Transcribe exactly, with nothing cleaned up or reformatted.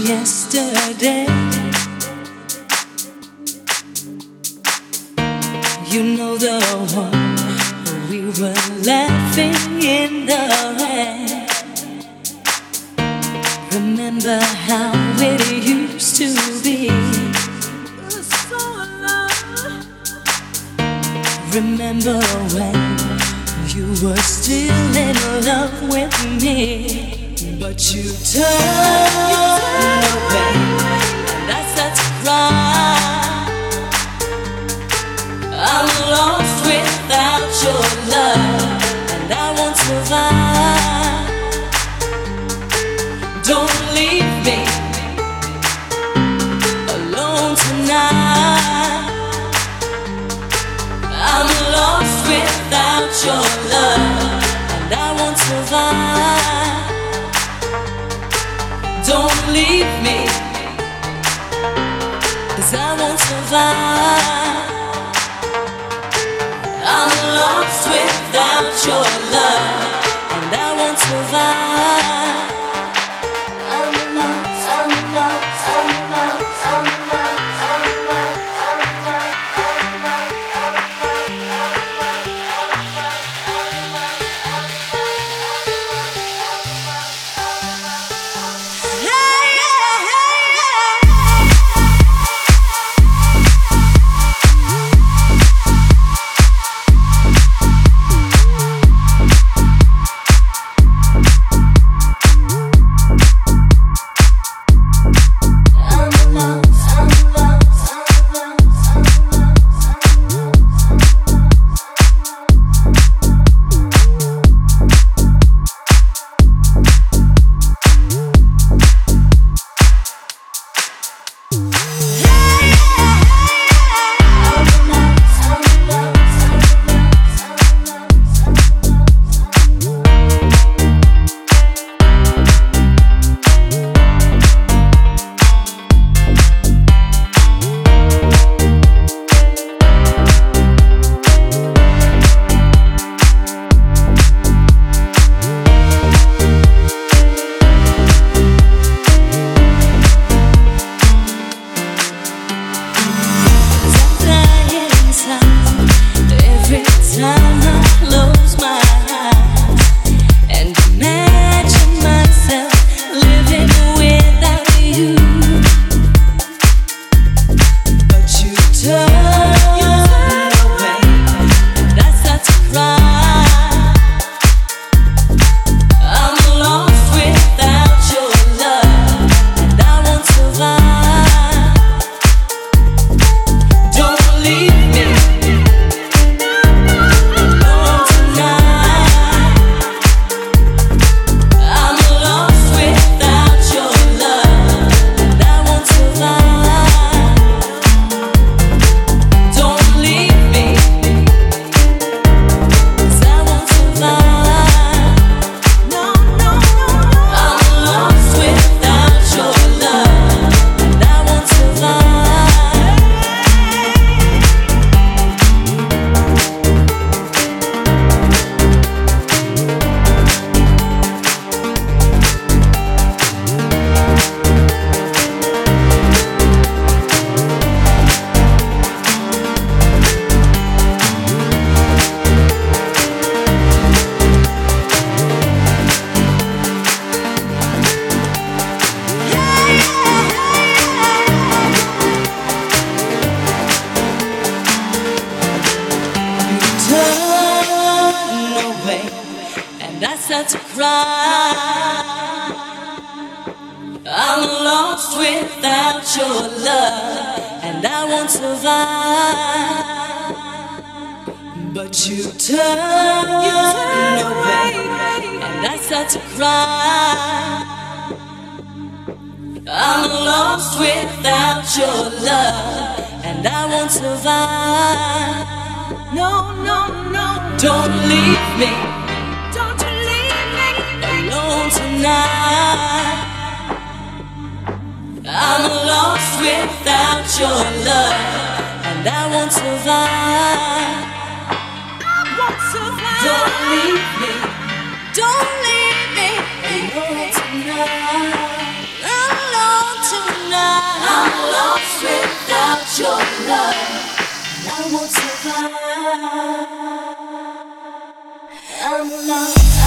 yesterday. You know the one we were laughing in the rain. Remember how it used to be. Remember when you were still in love with me, but you turned away, and I started to cry. I'm lost without your love, and I won't survive. Don't leave me alone tonight. I'm lost without your love, and I won't survive. Don't leave me, 'cause I won't survive. I'm lost without your love, and I won't survive. I'm lost, I'm lost, I'm lost, I'm lost, I'm lost, I'm lost, I'm lost. To cry. I'm lost without your love, and I won't survive. But you turn away, and I start to cry. I'm lost without your love, and I won't survive. No, no, no, don't leave me tonight. I'm lost without your love, and I won't survive. I won't survive. Don't leave me. Don't leave me alone tonight. Alone. I'm lost without your love. I won't survive. I'm lost.